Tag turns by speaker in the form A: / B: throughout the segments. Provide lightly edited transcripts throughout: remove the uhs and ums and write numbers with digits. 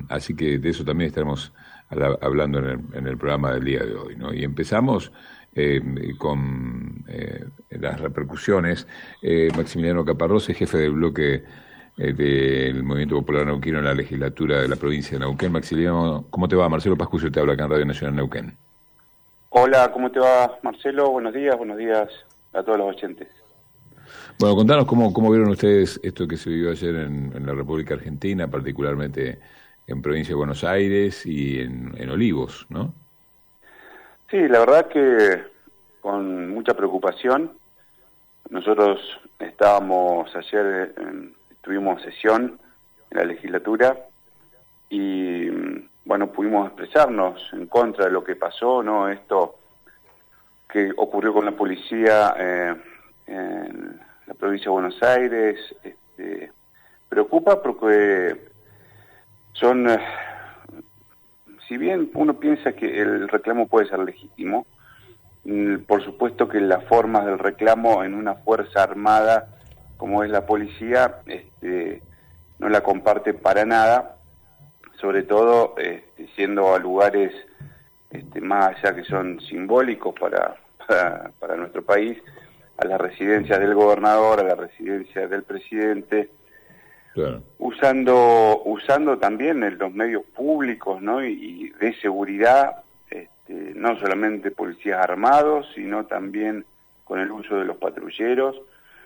A: Así que de eso también estaremos hablando en el programa del día de hoy, ¿no? Y empezamos con las repercusiones. Maximiliano Caparrós es jefe del bloque del Movimiento Popular Neuquino en la legislatura de la provincia de Neuquén. Maximiliano, ¿cómo te va? Marcelo Pascucio te habla acá en Radio Nacional Neuquén.
B: Hola, ¿cómo te va, Marcelo? Buenos días a todos los oyentes.
A: Bueno, contanos cómo vieron ustedes esto que se vivió ayer en la República Argentina, particularmente en Provincia de Buenos Aires y en Olivos, ¿no?
B: Sí, la verdad que con mucha preocupación. Nosotros tuvimos sesión en la legislatura y, bueno, pudimos expresarnos en contra de lo que pasó, ¿no? Esto que ocurrió con la policía en la provincia de Buenos Aires, preocupa porque si bien uno piensa que el reclamo puede ser legítimo, por supuesto que las formas del reclamo en una fuerza armada como es la policía, no la comparte para nada, sobre todo siendo a lugares más allá que son simbólicos para nuestro país, a las residencias del gobernador, a la residencia del presidente, claro, usando también los medios públicos, ¿no? y de seguridad, no solamente policías armados, sino también con el uso de los patrulleros.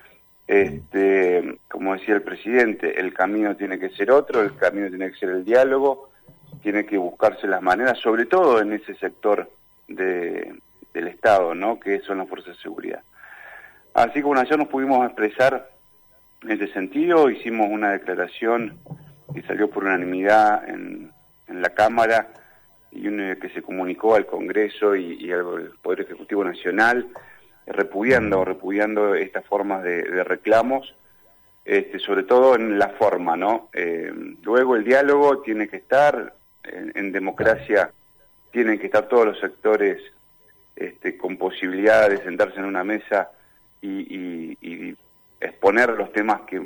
B: Como decía el presidente, el camino tiene que ser otro, el camino tiene que ser el diálogo, tiene que buscarse las maneras, sobre todo en ese sector del Estado, ¿no? Que son las fuerzas de seguridad. Así que bueno, ayer nos pudimos expresar en ese sentido, hicimos una declaración que salió por unanimidad en la Cámara y que se comunicó al Congreso y al Poder Ejecutivo Nacional, repudiando estas formas de reclamos, sobre todo en la forma, ¿no? Luego el diálogo tiene que estar, en democracia tienen que estar todos los sectores con posibilidad de sentarse en una mesa y exponer los temas que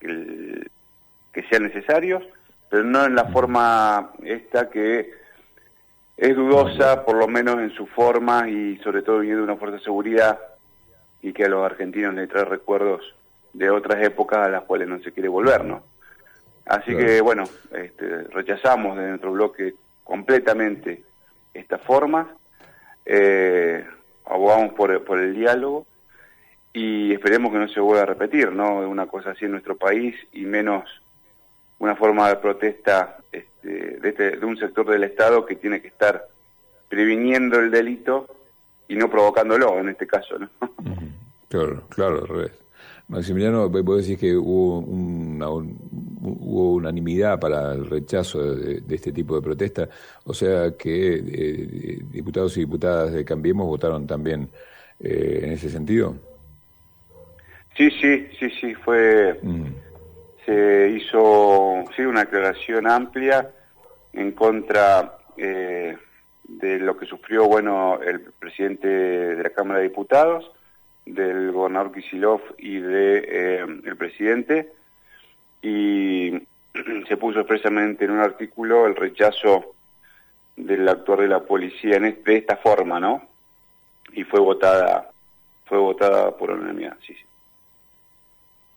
B: sean necesarios, pero no en la forma esta que es dudosa, por lo menos en su forma, y sobre todo viniendo de una fuerza de seguridad y que a los argentinos les trae recuerdos de otras épocas a las cuales no se quiere volver, ¿no? Así claro, que, bueno, rechazamos de nuestro bloque completamente estas formas, abogamos por el diálogo y esperemos que no se vuelva a repetir, ¿no? Una cosa así en nuestro país y menos una forma de protesta de un sector del Estado que tiene que estar previniendo el delito y no provocándolo, en este caso, ¿no?
A: Claro, al revés. Maximiliano, vos decís que hubo unanimidad para el rechazo de este tipo de protesta, o sea que diputados y diputadas de Cambiemos votaron también en ese sentido.
B: Sí, fue... Se hizo una aclaración amplia en contra de lo que sufrió, bueno, el presidente de la Cámara de Diputados, del gobernador Kicillof y el presidente, y se puso expresamente en un artículo el rechazo del actuar de la policía de esta forma, ¿no? Y fue votada por unanimidad, sí.